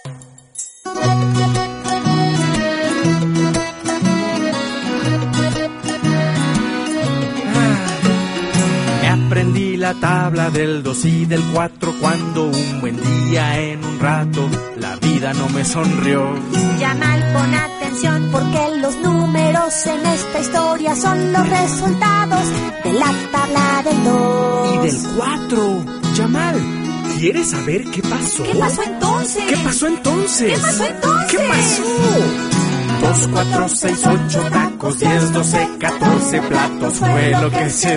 Aprendí la tabla del 2 y del 4 cuando un buen día en un rato la vida no me sonrió. Yamal, pon atención porque los números en esta historia son los resultados de la tabla del 2 y del 4. Yamal, ¿quieres saber qué pasó? ¿Qué pasó entonces? ¿Qué pasó entonces? ¿Qué pasó entonces? ¿Qué pasó? 2, 4, 6, 8 tacos, 10, 12, 14 platos fue lo que se